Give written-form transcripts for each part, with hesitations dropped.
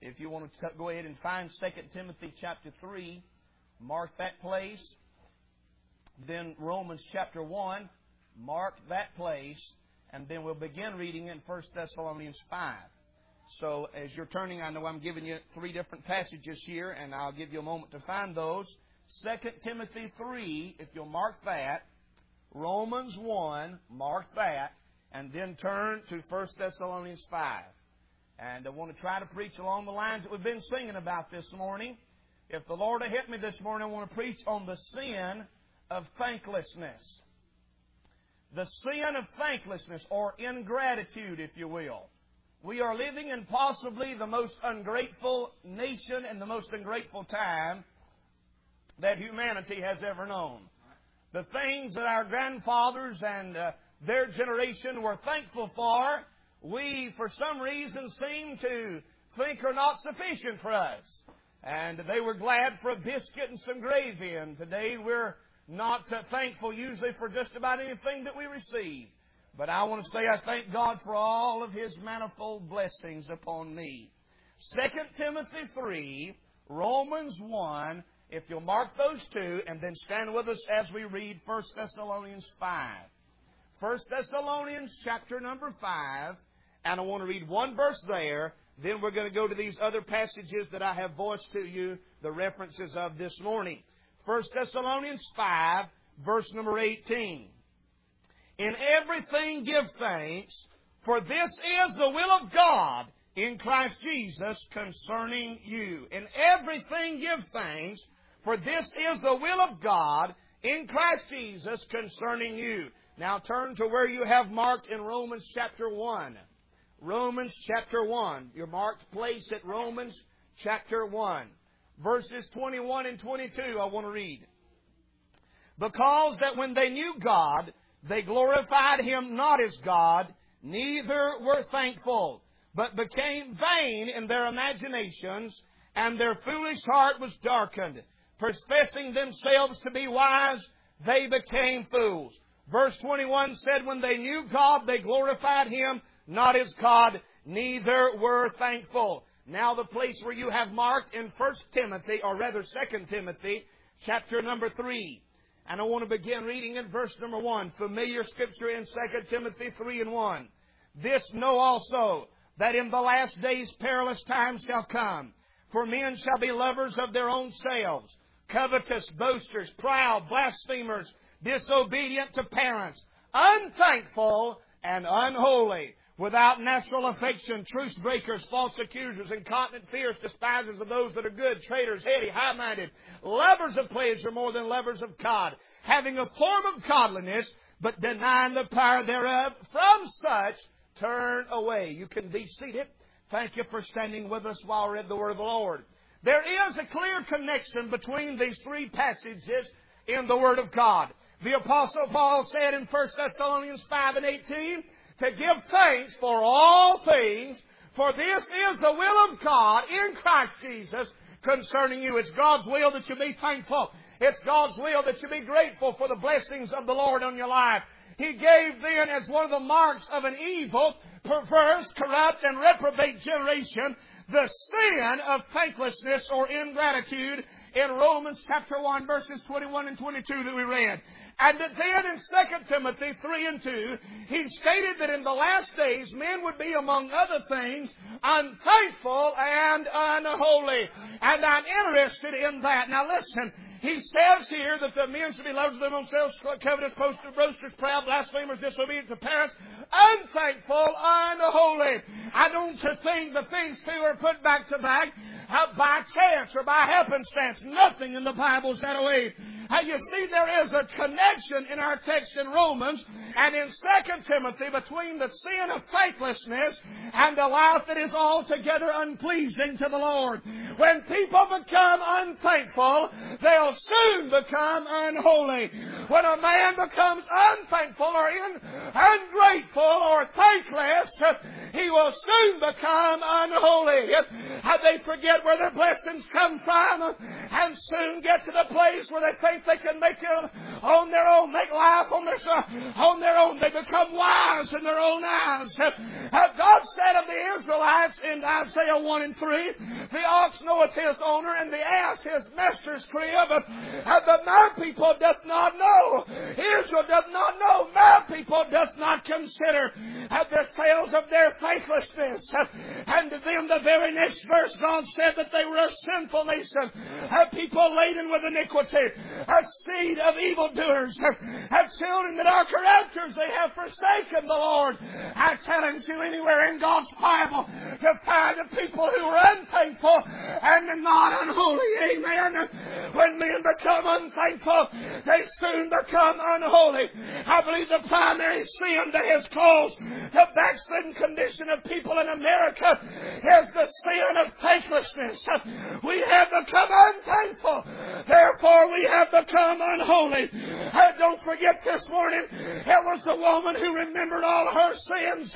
If you want to go ahead and find 2 Timothy chapter 3, mark that place. Then Romans chapter 1, mark that place. And then we'll begin reading in 1 Thessalonians 5. So as you're turning, I know I'm giving you 3 different passages here, and I'll give you a moment to find those. 2 Timothy 3, if you'll mark that. Romans 1, mark that. And then turn to 1 Thessalonians 5. And I want to try to preach along the lines that we've been singing about this morning. If the Lord will hit me this morning, I want to preach on the sin of thanklessness. The sin of thanklessness, or ingratitude, if you will. We are living in possibly the most ungrateful nation and the most ungrateful time that humanity has ever known. The things that our grandfathers and their generation were thankful for, we, for some reason, seem to think are not sufficient for us. And they were glad for a biscuit and some gravy. And today we're not thankful usually for just about anything that we receive. But I want to say I thank God for all of His manifold blessings upon me. 2 Timothy 3, Romans 1, if you'll mark those 2, and then stand with us as we read 1 Thessalonians 5. 1 Thessalonians chapter number 5, and I want to read one verse there. Then we're going to go to these other passages that I have voiced to you the references of this morning. 1 Thessalonians 5, verse number 18. In everything give thanks, for this is the will of God in Christ Jesus concerning you. In everything give thanks, for this is the will of God in Christ Jesus concerning you. Now turn to where you have marked in Romans chapter 1. Romans chapter 1. Your marked place at Romans chapter 1. Verses 21 and 22 I want to read. Because that when they knew God, they glorified Him not as God, neither were thankful, but became vain in their imaginations, and their foolish heart was darkened. Professing themselves to be wise, they became fools. Verse 21 said, when they knew God, they glorified Him not as God, neither were thankful. Now the place where you have marked in 1 Timothy, or rather 2 Timothy, chapter number 3. And I want to begin reading in verse number 1. Familiar scripture in 2 Timothy 3 and 1. This know also, that in the last days perilous times shall come. For men shall be lovers of their own selves, covetous, boasters, proud, blasphemers, disobedient to parents, unthankful and unholy, without natural affection, truce breakers, false accusers, incontinent, fierce, despisers of those that are good, traitors, heady, high-minded, lovers of pleasure more than lovers of God, having a form of godliness, but denying the power thereof. From such turn away. You can be seated. Thank you for standing with us while I read the Word of the Lord. There is a clear connection between these 3 passages in the Word of God. The Apostle Paul said in 1 Thessalonians 5 and 18, to give thanks for all things, for this is the will of God in Christ Jesus concerning you. It's God's will that you be thankful. It's God's will that you be grateful for the blessings of the Lord on your life. He gave then as one of the marks of an evil, perverse, corrupt, and reprobate generation the sin of thanklessness or ingratitude in Romans chapter 1 verses 21 and 22 that we read. And then in 2 Timothy 3 and 2, he stated that in the last days men would be, among other things, unthankful and unholy. And I'm interested in that. Now listen, he says here that the men should be lovers of their own selves, covetous, boasters, proud, blasphemers, disobedient to parents, unthankful, unholy. I don't think the things 2 are put back to back by chance or by happenstance. Nothing in the Bible is that way. You see, there is a connection in our text in Romans and in 2 Timothy between the sin of thanklessness and a life that is altogether unpleasing to the Lord. When people become unthankful, they'll soon become unholy. When a man becomes unthankful or ungrateful or thankless, he will soon become unholy. They forget where their blessings come from and soon get to the place where they think they can make it on their own, make life on their own. They become wise in their own eyes. God said of the Israelites in Isaiah 1 and 3, the ox knoweth his owner and the ass his master's crib, but my people doth not know. Israel does not know. My people does not consider the tales of their faithlessness. And to them the very next verse God said that they were a sinful nation, a people laden with iniquity, a seed of evildoers, have children that are corrupters. They have forsaken the Lord. I challenge you anywhere in God's Bible to find a people who are unthankful and not unholy. Amen. When men become unthankful, they soon become unholy. I believe the primary sin that has caused the backslidden condition of people in America is the sin of thanklessness. We have become unthankful. Therefore, we have become unholy. Don't forget this morning, it was the woman who remembered all her sins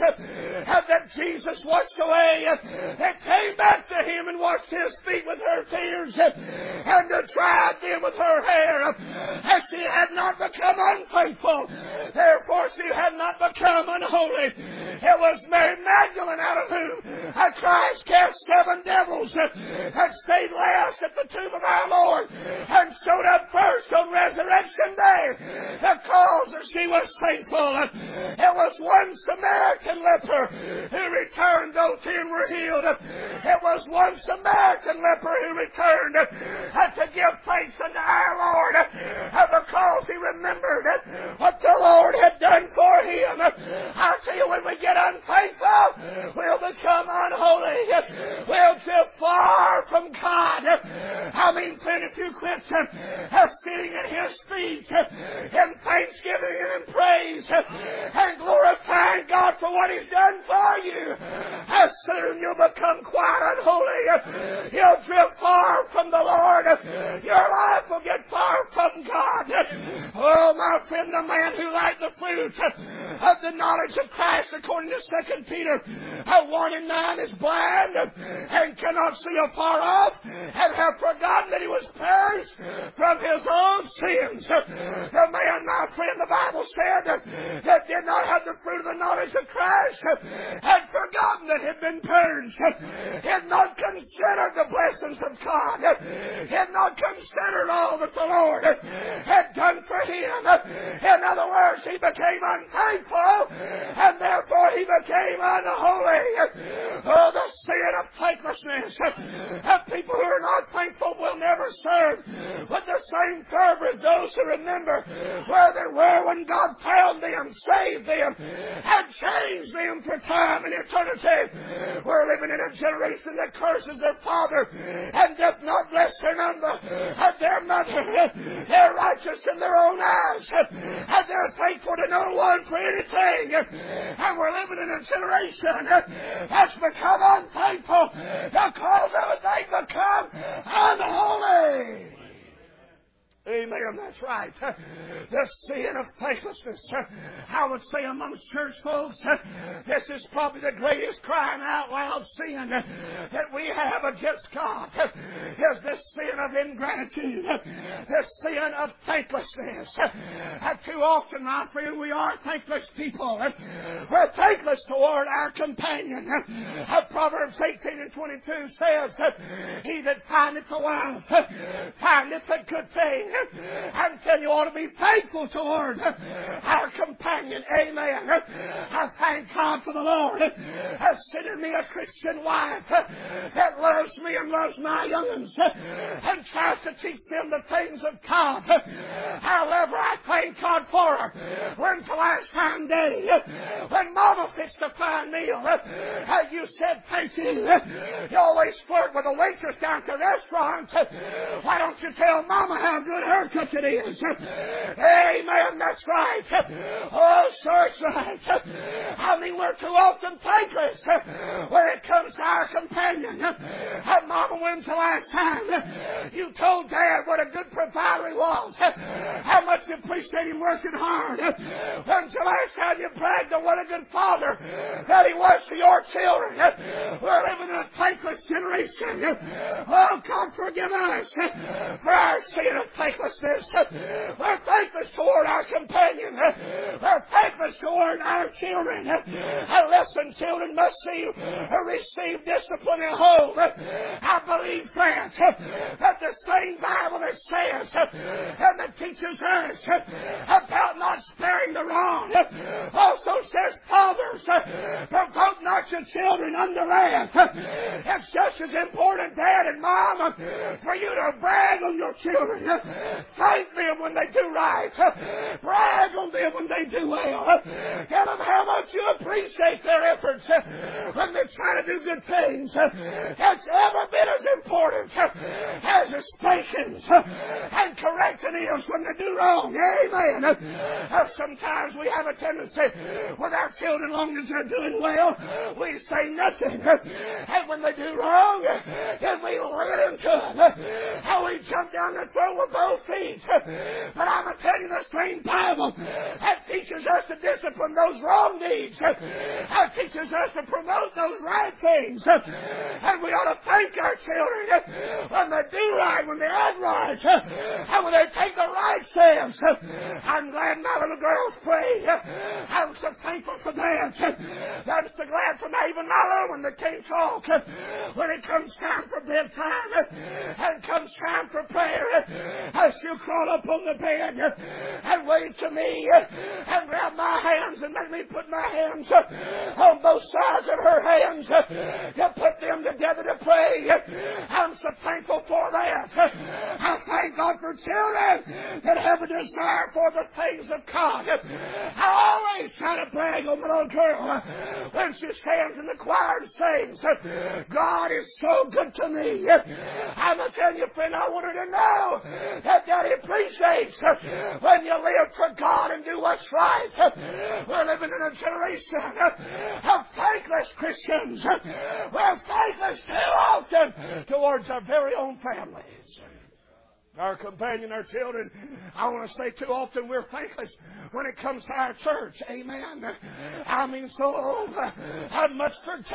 that Jesus washed away, that came back to Him and washed His feet with her tears and dried them with her hair. And she had not become unfaithful. Therefore, she had not become unholy. It was Mary Magdalene, out of whom Christ cast 7 devils, and stayed last at the tomb of our Lord, and showed up first on Resurrection Day, because she was faithful. It was one Samaritan leper who returned, though 10 were healed. It was one Samaritan leper who returned to give thanks unto our Lord, because he remembered what the Lord had done for him. I tell you, when we get unthankful, we'll become unholy. We'll drift far from God. I mean, friend, if you quit sitting at His feet in thanksgiving and in praise and glorifying God for what He's done for you, as soon you'll become quite unholy. You'll drift far from the Lord. Your life will get far from God. Oh, my friend, the man who liked the fruit of the knowledge of Christ, according to 2 Peter 1 and 9, is blind and cannot see afar off, and have forgotten that he was perished from his own sins. The man, my friend, the Bible said, that did not have the fruit of the knowledge of Christ had forgotten that had been purged, had not considered the blessings of God, had not considered all that the Lord had done for him. In other words, he became unthankful, and therefore he became unholy. Oh, the sin of thanklessness. People who are not thankful will never serve with the same fervor as those who remember where they were when God found them, saved them, and changed them for time and eternity. We're living in a generation that curses their father and doth not bless their their mother. They're righteous in their own eyes, and they're thankful to no one for anything. And we're living in a generation that's become unthankful because they become unholy. Amen, that's right. The sin of thanklessness. I would say amongst church folks, this is probably the greatest crying out loud sin that we have against God, is this sin of ingratitude, this sin of thanklessness. Too often, my friend, we are thankless people. We're thankless toward our companion. Proverbs 18 and 22 says, he that findeth a wife findeth a good thing. I'm telling you, ought to be thankful toward our companion. Amen. I thank God for the Lord has sent me a Christian wife that loves me and loves my young'uns and tries to teach them the things of God. However, I thank God for her. When's the last time, Daddy, when Mama fixed a fine meal, you said thank you? You always flirt with a waitress down at the restaurant. Why don't you tell Mama how good haircut it is. Amen, that's right. Oh, sure, it's right. I mean, we're too often thankless when it comes to our companion. Mama, when's the last time you told Dad what a good provider he was? How much you appreciate him working hard? When's the last time you bragged on what a good father that he was to your children? We're living in a thankless generation. Oh, God, forgive us for our sin of thanklessness. We're thankless toward our companion. We're thankless toward our children. And listen, children must receive discipline at home. I believe that the same Bible that says and that teaches us about not sparing the wrong also says, fathers, provoke not your children unto wrath. It's just as important, Dad and Mom, for you to brag on your children. Thank them when they do right. Brag on them when they do well. Tell them how much you appreciate their efforts when they try to do good things. It's every bit as important as the spankings and correcting is when they do wrong. Amen. Sometimes we have a tendency with our children, as long as they're doing well, we say nothing. And when they do wrong, then we let into it. How we jump down the throat with both feet. But I'm going to tell you, the same Bible that teaches us to discipline those wrong deeds, that teaches us to promote those right things. And we ought to thank our children when they do right, when they act right, and when they take the right steps. I'm glad my little girls pray. I'm so thankful for that. I'm so glad for even my little one that can't talk. When it comes time for bedtime and comes time for prayer, she'll crawl up on the bed and wave to me and grab my hands and make me put my hands on both sides of her hands to put them together to pray. I'm so thankful for that. I thank God for children that have a desire for the things of God. I always try to brag on my little girl when she stands in the choir and sings, God is so good to me. I'm going to tell you, friend, I want her to know that Daddy appreciates when you live for God and do what's right. We're living in a generation of thankless Christians. We're thankless too often towards our very own families. Our companion, our children. I want to say too often we're thankless when it comes to our church. Amen. I mean, so much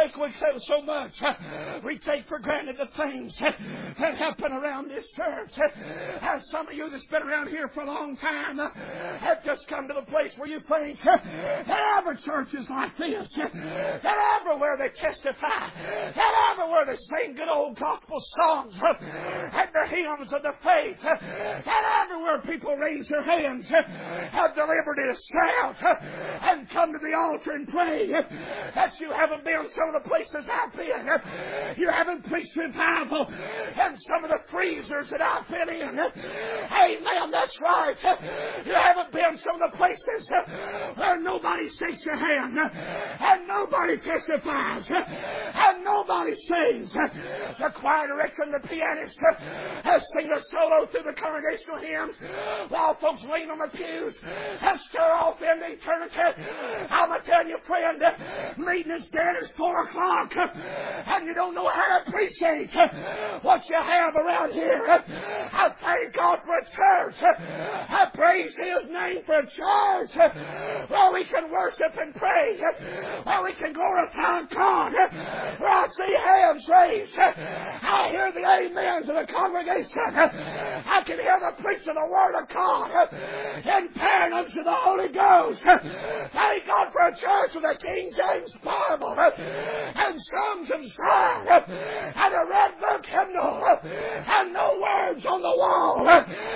so much we take for granted the things that happen around this church. And some of you that's been around here for a long time have just come to the place where you think that every church is like this, that everywhere they testify, that everywhere they sing good old gospel songs and the hymns of the faith, that everywhere people raise their hands, have the liberty to shout and come to the altar and pray. That you haven't been some of the places I've been. You haven't preached revival in some of the freezers that I've been in. Amen, that's right. You haven't been some of the places where nobody shakes your hand and nobody testifies and nobody sings. The choir director and the pianist sing a solo through the congregational hymns while folks lean on the pews and stir off into eternity. I'm going to tell you, friend, meeting is dead as 4 o'clock and you don't know how to appreciate what you have around here. I thank God for a church. I praise His name for a church where we can worship and pray, where we can glorify God, where I see hands raised. I hear the amens of the congregation. I can hear the preaching of the Word of God impairing unto the Holy Ghost. Thank God for a church with a King James Bible and Psalms and Songs and a red book hymnal and no words on the wall.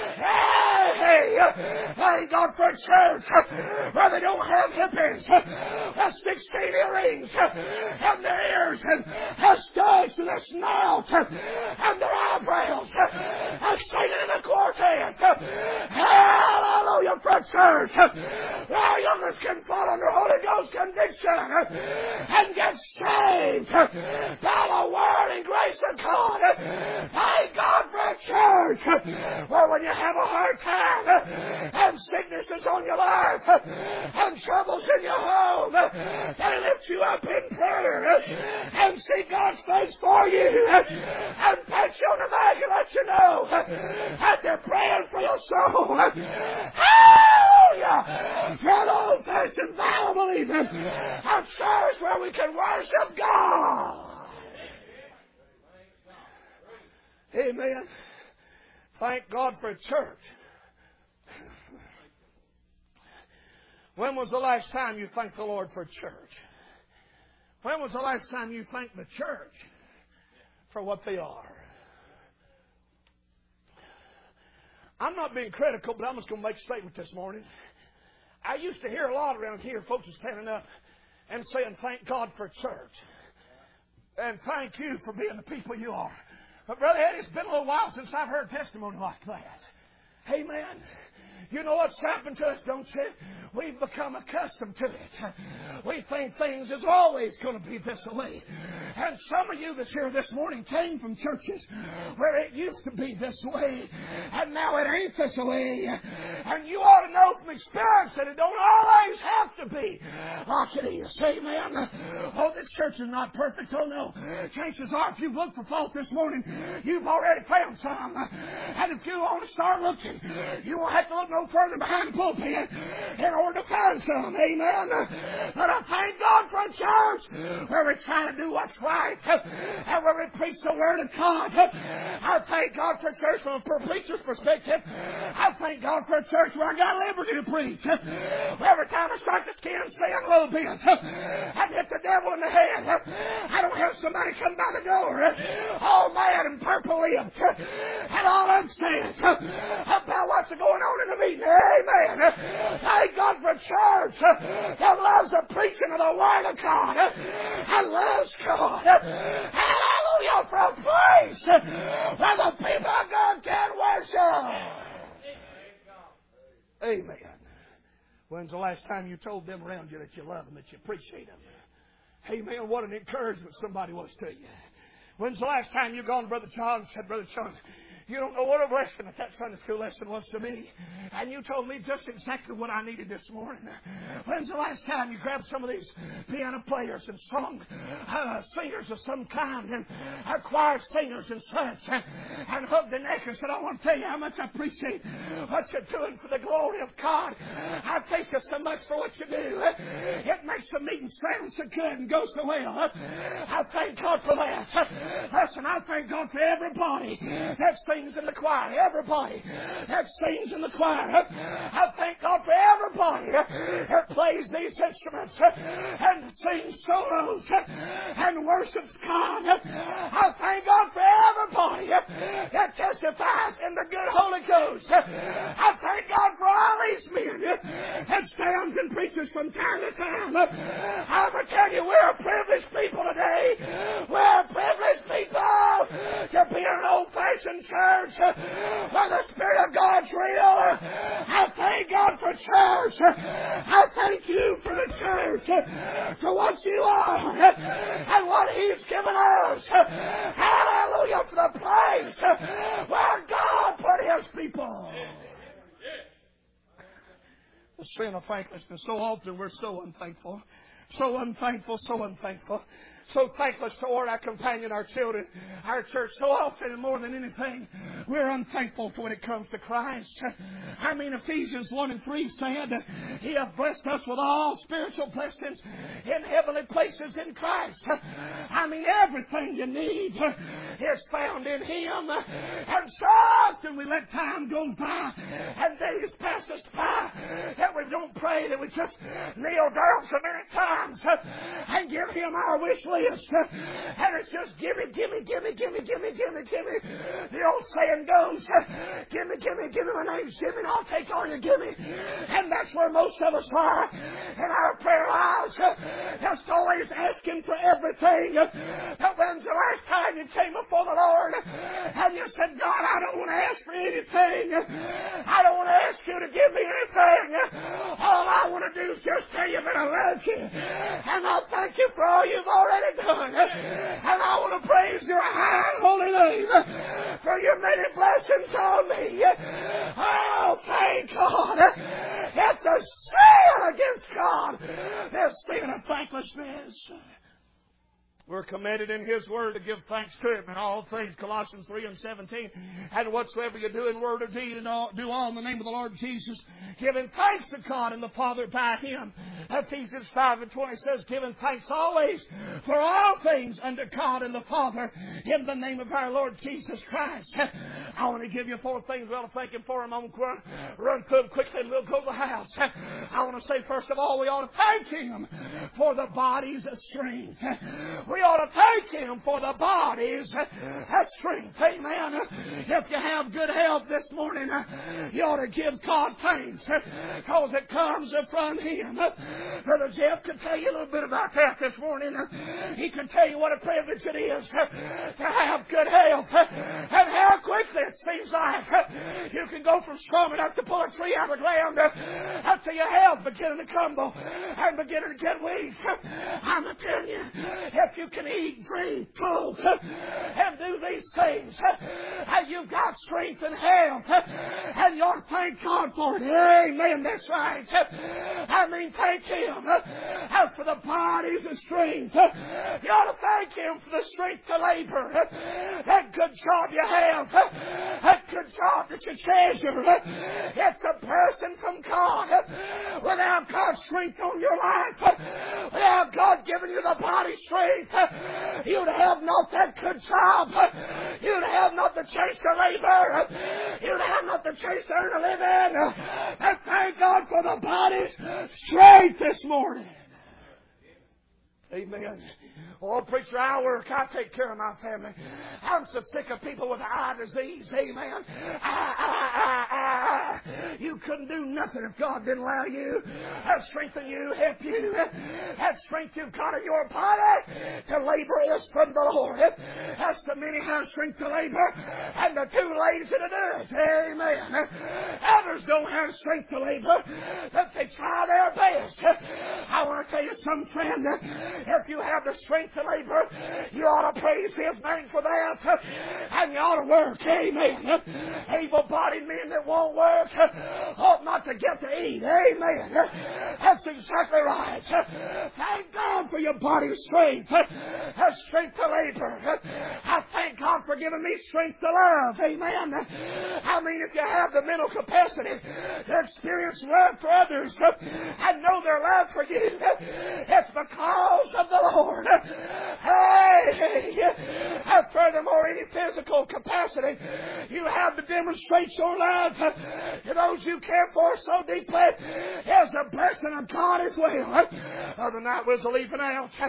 Hey, thank God for a church where they don't have hippies with 16 earrings in their ears and studs to their snout and their eyebrows and singing in a quartet. Hallelujah for a church where youngers can fall under Holy Ghost conviction and get saved by the Word and grace of God. Thank God for a church where when you have a hard time and sickness is on your life and troubles in your home, they lift you up in prayer and see God's face for you and pat you on the back and let you know that they're praying for your soul. Hallelujah! For an old-fashioned Bible-believing a church where we can worship God. Amen. Thank God for a church. When was the last time you thanked the Lord for church? When was the last time you thanked the church for what they are? I'm not being critical, but I'm just going to make a statement this morning. I used to hear a lot around here, folks are standing up and saying, thank God for church. And thank you for being the people you are. But Brother Eddie, it's been a little while since I've heard testimony like that. Amen. You know what's happened to us, don't you? We've become accustomed to it. We think things is always going to be this way. And some of you that's here this morning came from churches where it used to be this way, and now it ain't this way. And you ought to know from experience that it don't always have to be like it is. Amen. Oh, this church is not perfect. Oh, no. Chances are, if you've looked for fault this morning, you've already found some. And if you want to start looking, you won't have to look no further behind the pulpit in order to find some. Amen. But I thank God for a church where we try to do what's right and where we preach the Word of God. I thank God for a church from a preacher's perspective. I thank God for a church where I got liberty to preach. Every time I start to stand a little bit and hit the devil in the head, I don't have somebody come by the door all mad and purple-lipped and all upset about what's going on in the meeting. Amen. Thank God for a church that loves the preaching of the Word of God and loves God. Hallelujah, for a place where the people of God can worship. Amen. When's the last time you told them around you that you love them, that you appreciate them? Amen. What an encouragement somebody was to you. When's the last time you gone to Brother John and said, Brother John, you don't know what a blessing that Sunday school lesson was to me. And you told me just exactly what I needed this morning. When's the last time you grabbed some of these piano players and song singers of some kind and choir singers and such and hugged their neck and said, I want to tell you how much I appreciate what you're doing for the glory of God. I thank you so much for what you do. It makes the meeting sound so good and go so well. I thank God for that. Listen, I thank God for everybody that sings in the choir. Everybody that sings in the choir. I thank God for everybody that plays these instruments and sings solos and worships God. I thank God for everybody that testifies in the good Holy Ghost. I thank God for all these men that stands and preaches from time to time. I'm going to tell you, we're a privileged people today. We're privileged people to be in an old-fashioned church where the Spirit of God's real. I thank God for church. I thank you for the church, for what you are and what He's given us. Hallelujah, for the place where God put His people. The sin of thanklessness. So often we're so unthankful. So unthankful, so unthankful. So thankless toward our companion, our children, our church. So often and more than anything, we're unthankful for when it comes to Christ. I mean, Ephesians 1:3 said, He hath blessed us with all spiritual blessings in heavenly places in Christ. I mean, everything you need is found in Him. And so often we let time go by and days pass us by that we don't pray, that we just kneel down so many times and give Him our wish list. And it's just gimme, gimme, gimme, gimme, gimme, gimme, gimme. The old saying goes, gimme, gimme, gimme, my name's Jimmy, and I'll take all you gimme. And that's where most of us are in our prayer lives, just always asking for everything. But when's the last time you came before the Lord and you said, God, I don't want to ask for anything. I don't want to ask you to give me anything. All I want to do is just tell you that I love you. And I'll thank you for all you've already done. And I want to praise your high and holy name for your many blessings on me. Oh, thank God. It's a sin against God. This sin of thanklessness. We're committed in His Word to give thanks to Him in all things. Colossians 3:17. And whatsoever you do in word or deed, and do all in the name of the Lord Jesus, giving thanks to God and the Father by Him. Ephesians 5:20 says, giving thanks always for all things unto God and the Father in the name of our Lord Jesus Christ. I want to give you 4 things we're thinking for a moment. Run through them quickly and we'll go to the house. I want to say, first of all, we ought to thank Him for the body's strength. We ought to thank Him for the body's strength. Amen. If you have good health this morning, you ought to give God thanks because it comes from Him. Brother Jeff can tell you a little bit about that this morning. He can tell you what a privilege it is to have good health and how quickly it seems like you can go from strong enough to pull a tree out of the ground up to your health beginning to crumble and beginning to get weak. I'm telling you, if you can eat, drink, cook, and do these things, and you've got strength and health, and you ought to thank God for it. Amen. That's right. I mean, thank Him for the body's strength. You ought to thank Him for the strength to labor. That good job you have, that good job that you treasure, it's a blessing from God. Without God's strength on your life, without God giving you the body strength, you'd have not that good job. You'd have not the chance to labor. You'd have not the chance to earn a living. And thank God for the body's strength this morning. Amen. Oh, preacher, I work. I take care of my family. I'm so sick of people with eye disease. Amen. You couldn't do nothing if God didn't allow you. That strengthen you, help you. That strength you've got in your body to labor is from the Lord. That's the many have strength to labor and the too lazy to do it. Amen. Others don't have strength to labor, but they try their best. I want to tell you something, friend. If you have the strength to labor, you ought to praise His name for that. And you ought to work. Amen. Able-bodied men that won't work ought not to get to eat. Amen. That's exactly right. Thank God for your body's strength. Strength to labor. I thank God for giving me strength to love. Amen. I mean, if you have the mental capacity to experience love for others and know their love for you, it's because of the Lord. Hey, furthermore, any physical capacity you have to demonstrate your love to those you care for so deeply is a blessing of God as well. Other night was leaving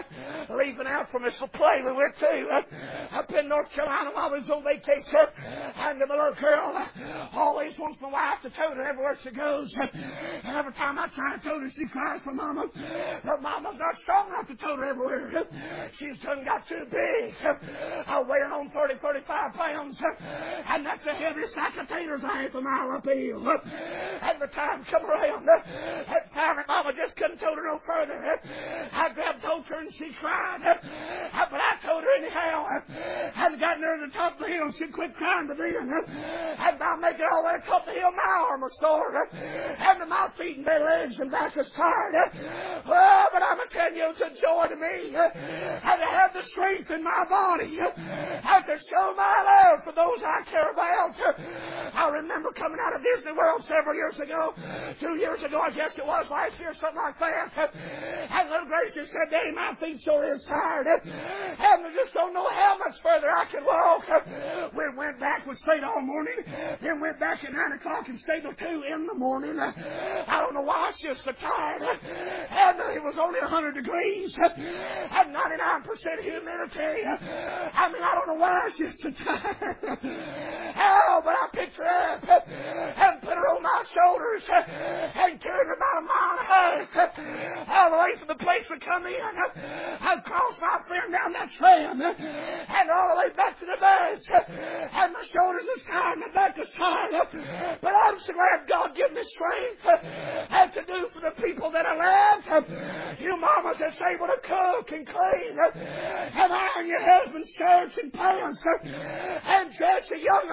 out from this play we went to up in North Carolina while I was on vacation, and the little girl always wants my wife to tote her everywhere she goes, and every time I try to tote her, she cries for Mama, but Mama's not strong enough to tote her everywhere. She's done got too big. I weigh on 30, 35 pounds, and that's the heaviest sack of taters I ate a mile uphill. And the time come around, and finally Mama just couldn't tote her no further. I grabbed told her and she cried, but I told her anyhow. I'd gotten her to the top of the hill. She quit crying to me, and I make it all the way to the top of the hill. My arm was sore, and my feet and my legs and back was tired. Well, but I'm telling you, it's a joy to me and to have the strength in my body and to show my love for those I care about. I remember coming out of Disney World several years ago, 2 years ago, I guess it was, last year, something like that. And little Gracie said, Daddy, my feet sure is tired, and I just don't know how much further I can walk. We went back, we stayed all morning, then went back at 9 o'clock and stayed till 2 in the morning. I don't know why she was so tired. And it was only 100 degrees and 99% humidity. I mean, I don't know why she was so tired. Oh, but I picked her up and put her on my shoulders and carried her about a mile and a half all the way from the place we come in. I crossed my friend down that trail and all the way back to the bus. And my shoulders was tired, my back was tired. But I'm so glad God gave me strength and to do for the people that I love. You mamas that's able to cook and clean and iron your husband's shirts and pants and dress the young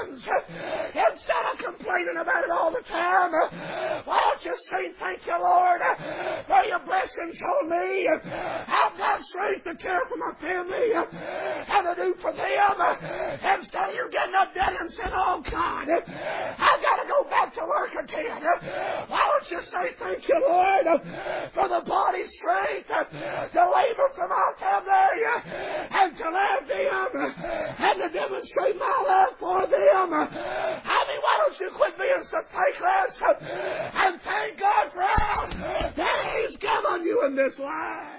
blessings, instead of complaining about it all the time, why don't you say, thank you, Lord, for your blessings on me. I've got strength to care for my family and to do for them. Instead of you getting up there and saying, oh God, I've got to go back to work again. Why don't you say, thank you, Lord, for the body strength to labor for my family and to love them and to demonstrate my love for them. I mean, why don't you quit being so thankless and thank God for all that He's given you in this life?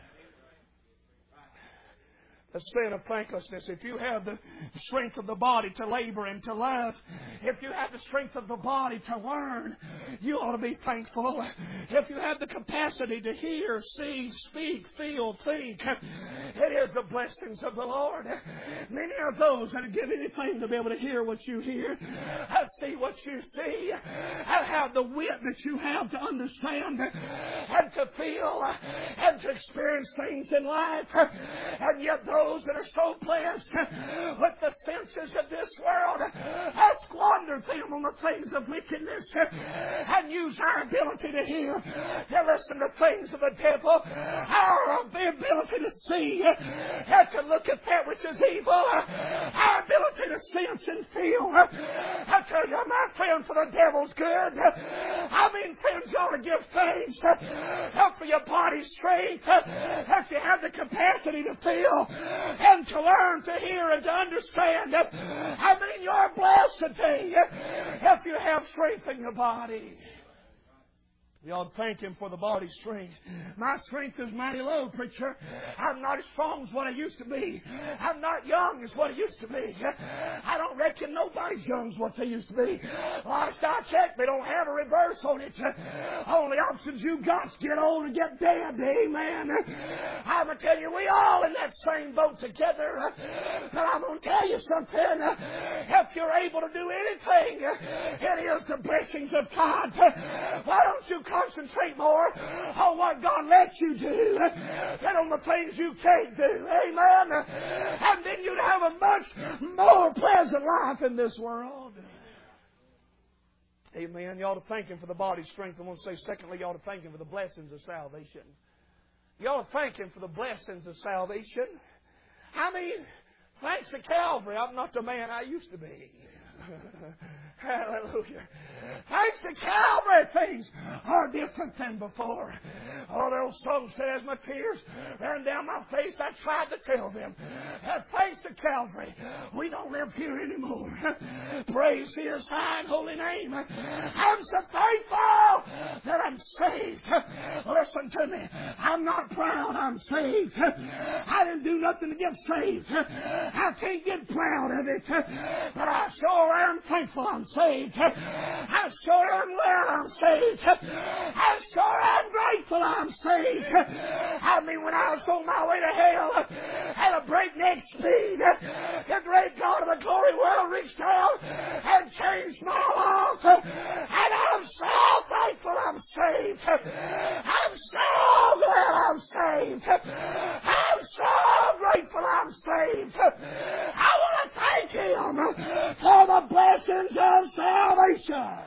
The sin of thanklessness. If you have the strength of the body to labor and to love, if you have the strength of the body to learn, you ought to be thankful. If you have the capacity to hear, see, speak, feel, think, it is the blessings of the Lord. Many are those that would give anything to be able to hear what you hear, see what you see, and have the wit that you have to understand and to feel and to experience things in life. And yet those that are so blessed with the senses of this world have squandered them on the things of wickedness and use our ability to hear, to listen to things of the devil, our ability to see, and to look at that which is evil, our ability to sense and feel. I tell you, my friend, for the devil's good. I mean, friends, you ought to give thanks for your body's strength, that you have the capacity to feel and to learn, to hear, and to understand. I mean, you're blessed today if you have strength in your body. You ought to thank Him for the body's strength. My strength is mighty low, preacher. I'm not as strong as what I used to be. I'm not young as what I used to be. I don't reckon nobody's young as what they used to be. Last I checked, they don't have a reverse on it. Only options you got is get old and get dead. Amen. I'm going to tell you, we all in that same boat together. But I'm going to tell you something. If you're able to do anything, it is the blessings of God. Why don't you concentrate more on what God lets you do than on the things you can't do? Amen. And then you'd have a much more pleasant life in this world. Amen. You ought to thank Him for the body's strength. I want to say, secondly, you ought to thank Him for the blessings of salvation. You ought to thank Him for the blessings of salvation. I mean, thanks to Calvary, I'm not the man I used to be. Hallelujah. Thanks to Calvary, things are different than before. Oh, the old song said, as my tears ran down my face, I tried to tell them that thanks to Calvary, we don't live here anymore. Praise His high and holy name. I'm so thankful that I'm saved. Listen to me. I'm not proud I'm saved. I didn't do nothing to get saved. I can't get proud of it. But I sure am thankful I'm saved. I sure am glad I'm saved. I sure am grateful I'm saved. I mean, when I was on my way to hell at a breakneck speed, the great God of the glory world reached out and changed my life. And I'm so thankful I'm saved. I'm so glad I'm saved. I'm so grateful I'm saved. I want to thank Him for the blessings of salvation.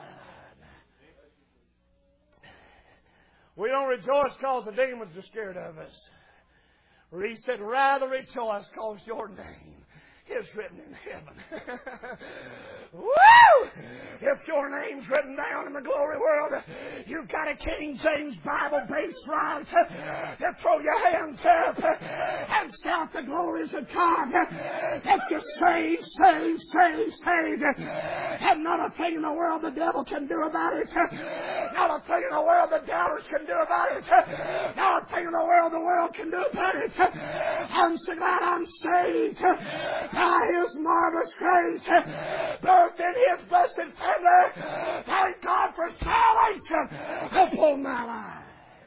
We don't rejoice because the demons are scared of us. He said, rather rejoice because your name is written in heaven. Woo! If your name's written down in the glory world, you've got a King James Bible-based right to throw your hands up and shout the glories of God. That you're saved, saved, saved, saved. And not a thing in the world the devil can do about it. Not a thing in the world the doubters can do about it. Not a thing in the world can do about it. I'm so glad I'm saved by His marvelous grace, birthed in His blessed family. Thank God for salvation upon my life.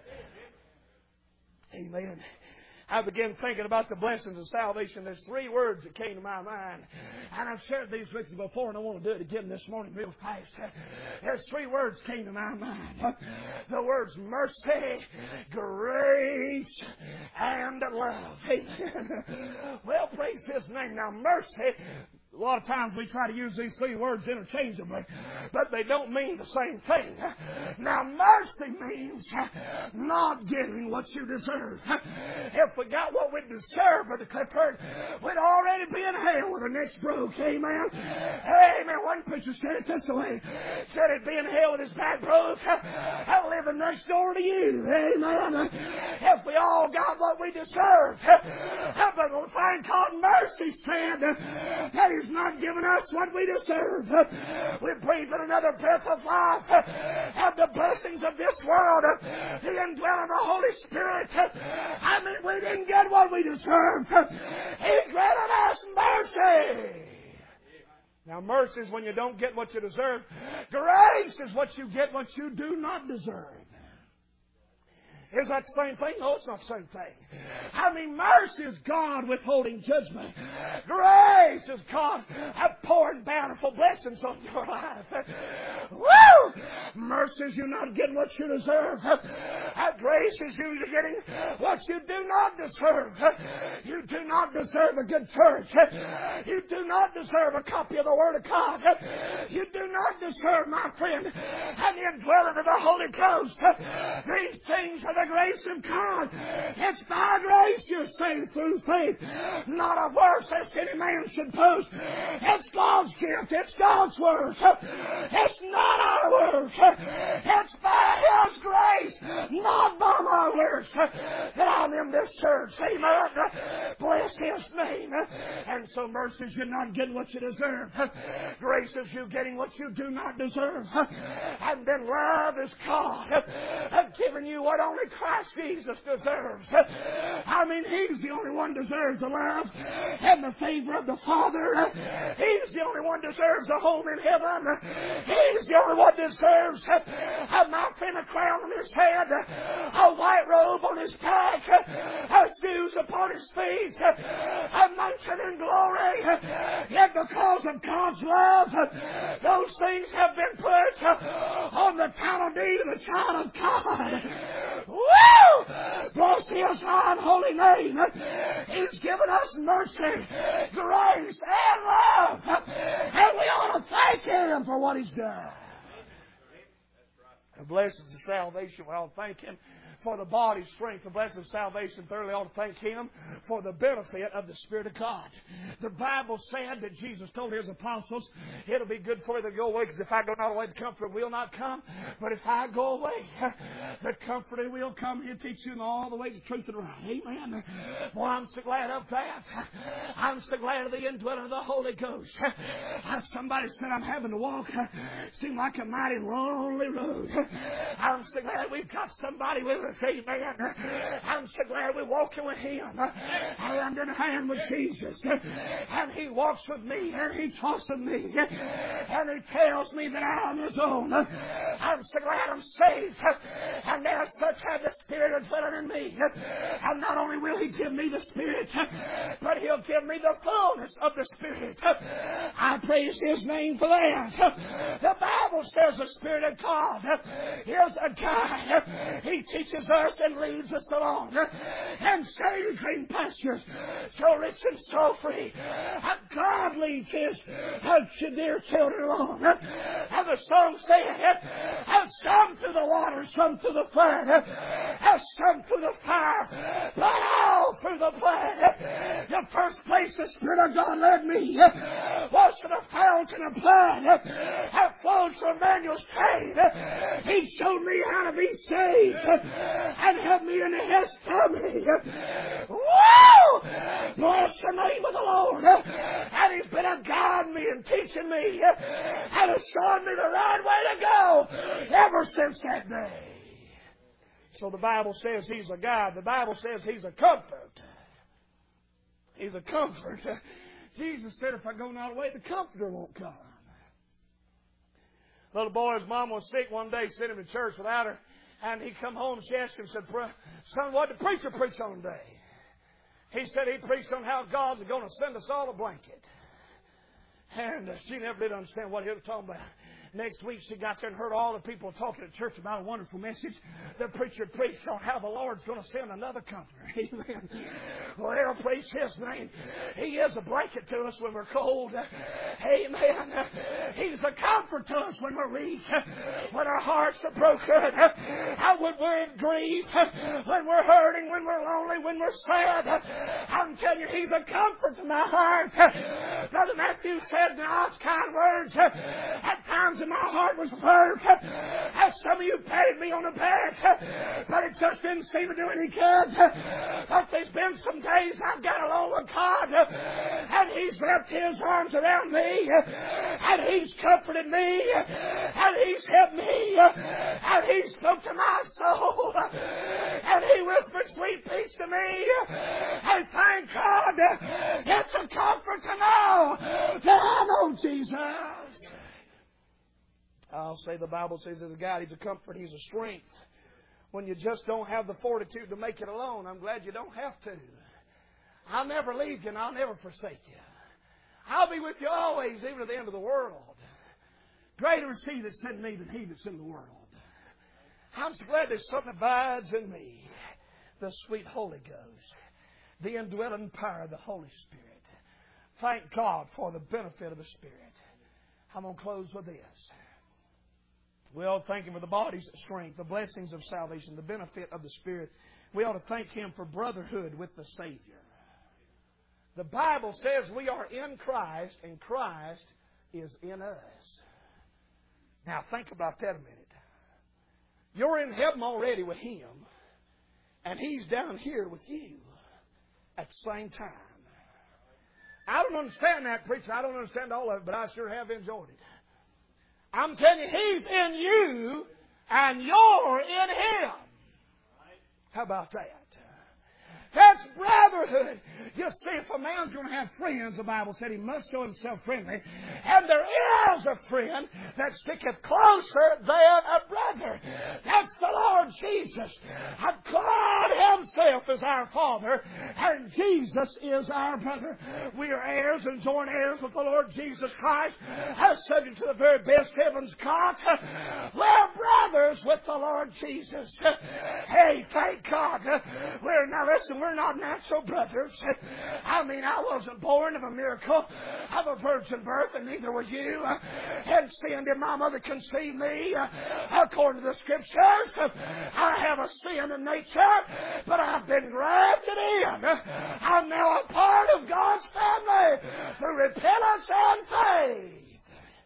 Amen. I began thinking about the blessings of salvation. There's three words that came to my mind. And I've shared these with you before, and I want to do it again this morning real fast. There's three words came to my mind. The words mercy, grace, and love. Well, praise His name. Now, mercy. A lot of times we try to use these three words interchangeably, but they don't mean the same thing. Now, mercy means not getting what you deserve. If we got what we deserve, Brother Clifford, we'd already be in hell with our necks broke. Amen. Amen. One preacher said it this way. Said he'd be in hell with his back broke, living next door to you. Amen. If we all got what we deserved, but the thing called mercy said that He's not giving us what we deserve. We're breathing another breath of life. Have the blessings of this world, the indwelling of the Holy Spirit. I mean, we didn't get what we deserved. He granted us mercy. Now, mercy is when you don't get what you deserve. Grace is what you get what you do not deserve. Is that the same thing? No, it's not the same thing. I mean, mercy is God withholding judgment. Grace is God pouring bountiful blessings on your life. Woo! Mercy is you not getting what you deserve. Grace is you getting what you do not deserve. You do not deserve a good church. You do not deserve a copy of the Word of God. You do not deserve, my friend, an indwelling of the Holy Ghost. These things are the grace of God. It's by grace you're saved through faith, not of works lest any man should boast. It's God's gift. It's God's work. It's not our work. It's by His grace, not by my works, that I'm in this church. Amen. Bless His name. And so mercy is you not getting what you deserve. Grace is you getting what you do not deserve. And then love is God giving you what only Christ Jesus deserves. I mean, He's the only one deserves the love and the favor of the Father. He's the only one deserves a home in heaven. He's the only one deserves a mouth and a crown on his head, a white robe on his back, shoes upon his feet, a mansion in glory. Yet because of God's love, those things have been put on the title deed of the child of God. Woo! Bless His high and holy name. He's given us mercy, grace, and love. And we ought to thank Him for what He's done. And blesses the salvation. We ought to thank Him for the body's strength, the blessing of salvation. Thirdly, I ought to thank Him for the benefit of the Spirit of God. The Bible said that Jesus told His apostles, it'll be good for you to go away, because if I go not away, the Comforter will not come. But if I go away, the Comforter will come. He'll teach you in all the ways of truth and right. Amen. Boy, I'm so glad of that. I'm so glad of the indwelling of the Holy Ghost. Somebody said I'm having to walk. Seemed like a mighty lonely road. I'm so glad we've got somebody with us. Amen. I'm so glad we're walking with Him, hand in hand with Jesus, and He walks with me, and He talks with me, and He tells me that I'm His own. I'm so glad I'm saved, and as such have the Spirit of dwelling in me. And not only will He give me the Spirit, but He'll give me the fullness of the Spirit. I praise His name for that. The Bible says the Spirit of God is a guide. He teaches us and leads us along and shady green pastures, so rich and so free. God leads His dear children along. And the song said, some through the water, some through the flood, some through the fire, but all through the blood. The first place the Spirit of God led me was to the fountain of blood that flows from Emmanuel's cave. He showed me how to be saved and help me in His family. Woo! Bless the name of the Lord. And He's been a guiding me and teaching me and has shown me the right way to go ever since that day. So the Bible says He's a guide. The Bible says He's a comfort. He's a comfort. Jesus said, if I go not away, the Comforter won't come. Little boy's mom was sick one day, sent him to church without her. And he come home, she asked him, said, son, what did the preacher preach on today? He said he preached on how God's going to send us all a blanket. And she never did understand what he was talking about. Next week she got there and heard all the people talking at church about a wonderful message. The preacher preached on how the Lord's going to send another comforter. Amen. Well, praise His name. He is a blanket to us when we're cold. Amen. He's a comfort to us when we're weak, when our hearts are broken, when we're in grief, when we're hurting, when we're lonely, when we're sad. I'm telling you, He's a comfort to my heart. Brother Matthew said nice, kind words. At times when my heart was hurt, some of you patted me on the back, but it just didn't seem to do any good. But there's been some days I've got along with God, and He's wrapped His arms around me, and He's comforted me, and He's helped me, and He spoke to my soul, and He whispered sweet peace to me. And thank God, it's a comfort to know that I know Jesus. I'll say the Bible says He's a God, He's a comfort, He's a strength. When you just don't have the fortitude to make it alone, I'm glad you don't have to. I'll never leave you and I'll never forsake you. I'll be with you always, even to the end of the world. Greater is He that's in me than he that's in the world. I'm so glad there's something abides in me. The sweet Holy Ghost. The indwelling power of the Holy Spirit. Thank God for the benefit of the Spirit. I'm going to close with this. We ought to thank Him for the body's strength, the blessings of salvation, the benefit of the Spirit. We ought to thank Him for brotherhood with the Savior. The Bible says we are in Christ and Christ is in us. Now think about that a minute. You're in heaven already with Him, and He's down here with you at the same time. I don't understand that, preacher. I don't understand all of it, but I sure have enjoyed it. I'm telling you, He's in you, and you're in Him. How about that? That's brotherhood. You see, if a man's going to have friends, the Bible said he must show himself friendly. And there is a friend that sticketh closer than a brother. That's the Lord Jesus. God Himself is our Father, and Jesus is our brother. We are heirs and joint heirs with the Lord Jesus Christ, subject to the very best heaven's cot. We're brothers with the Lord Jesus. Hey, thank God. We're not natural brothers. I mean, I wasn't born of a miracle of a virgin birth, and neither were you. And sin did my mother conceive me. According to the Scriptures, I have a sin in nature, but I've been grafted in. I'm now a part of God's family through repentance and faith.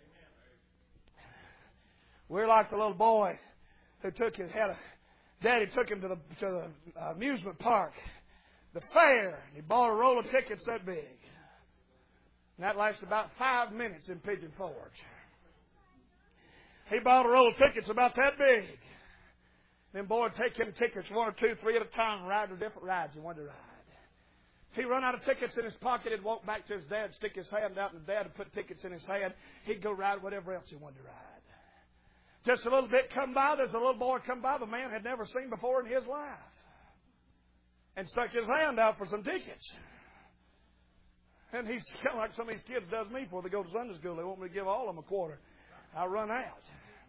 We're like the little boy who Daddy took him to the amusement park, the fair. He bought a roll of tickets that big. And that lasted about 5 minutes in Pigeon Forge. He bought a roll of tickets about that big. Then boy would take him tickets 1 or 2, 3 at a time and ride to different rides he wanted to ride. If he run out of tickets in his pocket, he'd walk back to his dad, stick his hand out, and Dad would put tickets in his hand. He'd go ride whatever else he wanted to ride. Just a little bit come by, there's a little boy come by the man had never seen before in his life. And stuck his hand out for some tickets. And he's kind of like some of these kids does me before they go to Sunday school. They want me to give all of them a quarter. I run out.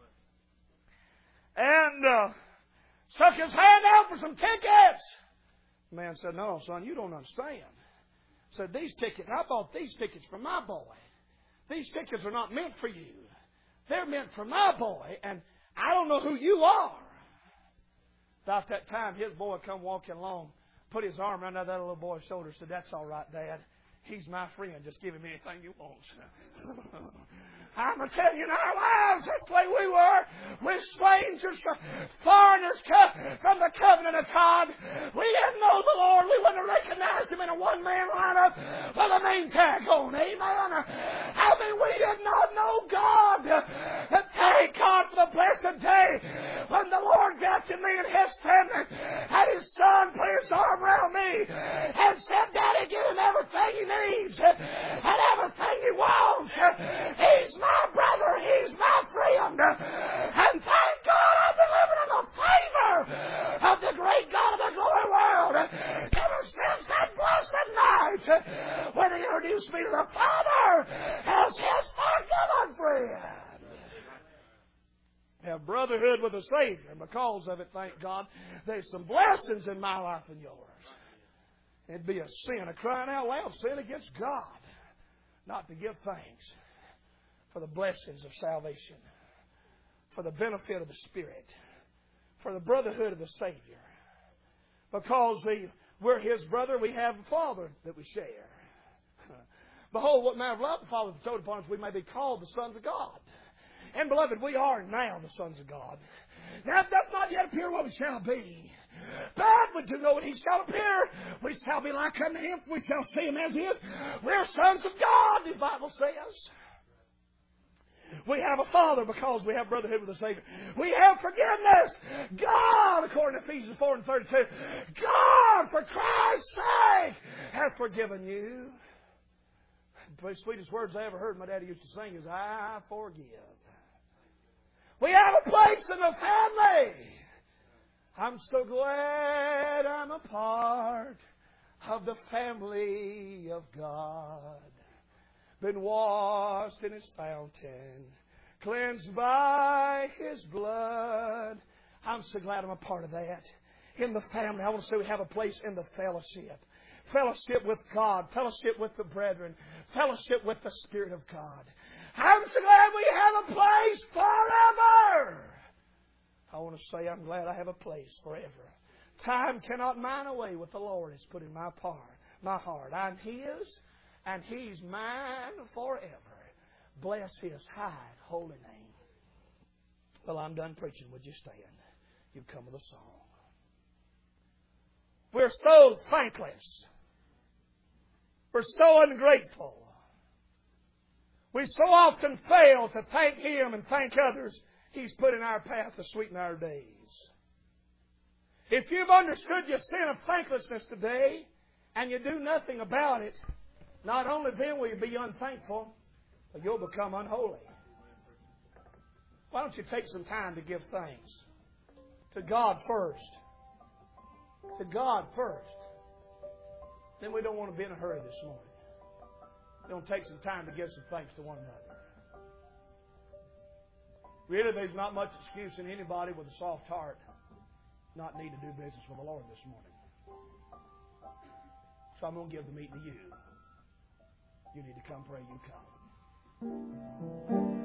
And stuck his hand out for some tickets. The man said, "No, son, you don't understand." Said, "These tickets, I bought these tickets for my boy. These tickets are not meant for you. They're meant for my boy, and I don't know who you are." About that time, his boy come walking along, put his arm around that little boy's shoulder, said, "That's all right, Dad. He's my friend. Just give him anything you want." I'm going to tell you, in our lives, that's the way we were. We're strangers, foreigners from the covenant of God. We didn't know the Lord. We wouldn't have recognized Him in a one-man lineup with a name tag on. Amen. I mean, we did not know God. But thank God for the blessed day when the Lord grafted me and His family, and His Son put His arm around me and said, "Daddy, give him everything he needs and everything he wants. He's my brother. He's my friend." And thank God I've been living in the favor of the great God of the glory world ever since that blessed night when He introduced me to the Father as His forgiven friend. have brotherhood with the Savior. And because of it, thank God, there's some blessings in my life and yours. It'd be a sin, a crying out loud sin against God, not to give thanks for the blessings of salvation, for the benefit of the Spirit, for the brotherhood of the Savior. Because we're His brother, we have a Father that we share. Behold, what manner of love the Father has bestowed upon us, we may be called the sons of God. And beloved, we are now the sons of God. Now, it does not yet appear what we shall be. But we do know when He shall appear, we shall be like unto Him. We shall see Him as He is. We're sons of God, the Bible says. We have a Father because we have brotherhood with the Savior. We have forgiveness. God, according to Ephesians 4 and 32, God, for Christ's sake, hath forgiven you. The sweetest words I ever heard my daddy used to sing is, I forgive. We have a place in the family. I'm so glad I'm a part of the family of God. Been washed in His fountain, cleansed by His blood. I'm so glad I'm a part of that. In the family, I want to say we have a place in the fellowship. Fellowship with God, fellowship with the brethren, fellowship with the Spirit of God. I'm so glad we have a place forever. I want to say I'm glad I have a place forever. Time cannot mine away what the Lord has put in my heart. I'm His, and He's mine forever. Bless His high, holy name. Well, I'm done preaching. Would you stand? You come with a song. We're so thankless. We're so ungrateful. We so often fail to thank Him and thank others He's put in our path to sweeten our days. If you've understood your sin of thanklessness today and you do nothing about it, not only then will you be unthankful, but you'll become unholy. Why don't you take some time to give thanks to God first? To God first. Then we don't want to be in a hurry this morning. We're going to take some time to give some thanks to one another. Really, there's not much excuse in anybody with a soft heart not need to do business with the Lord this morning. So I'm going to give the meeting to you. You need to come pray, you come.